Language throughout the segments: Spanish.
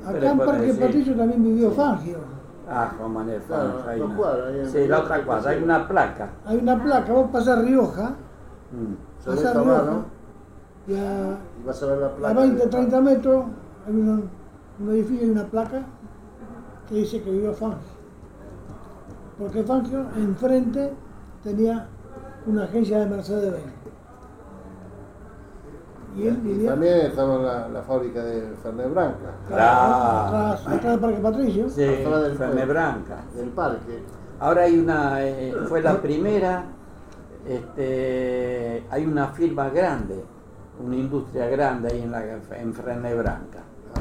Acá en Parque Patricio también vivió Fangio. Ah, Juan Manuel Fangio. Claro, Ahí dos no. cuadras, ahí en Sí, la Rioja, otra cuadra, hay sí. una placa. Hay una placa, vos pasás Rioja, Mm. Sobre pasás esta Rioja, mano, y y vas a ver la a placa. 20, 30 metros hay un edificio y una placa que dice que vivió Fangio. Porque Fangio enfrente tenía una agencia de Mercedes-Benz. Y él Y vivía también estaba la fábrica de Fernet Branca, atrás del Parque Patricio. Sí, Atrás del Fernet pueblo. Branca. del parque. Ahora hay una, fue la primera, hay una firma grande, una industria grande ahí en Fernet Branca.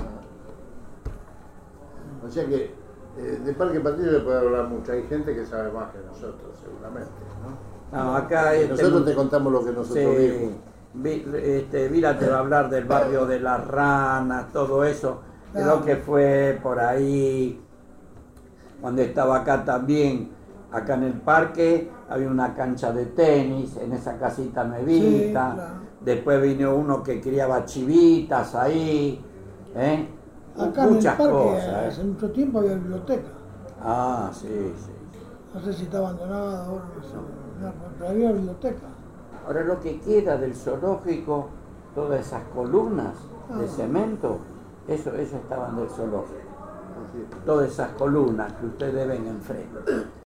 O sea que de Parque Patricio puede hablar mucho. Hay gente que sabe más que nosotros, seguramente, ¿no? No, acá Nosotros te contamos lo que nosotros vimos. Vila te va a hablar del barrio de las ranas, todo eso, creo que fue por ahí, cuando estaba acá también, acá en el parque, había una cancha de tenis, en esa casita nuevita, Sí, claro. Después vino uno que criaba chivitas ahí, Acá en el muchas parque cosas. hace mucho tiempo había biblioteca. Ah, sí, sí. No sé si está abandonada ahora, no sé, pero había biblioteca. Ahora lo que queda del zoológico, todas esas columnas de cemento, eso estaban del zoológico. Así es. Todas esas columnas que ustedes ven enfrente.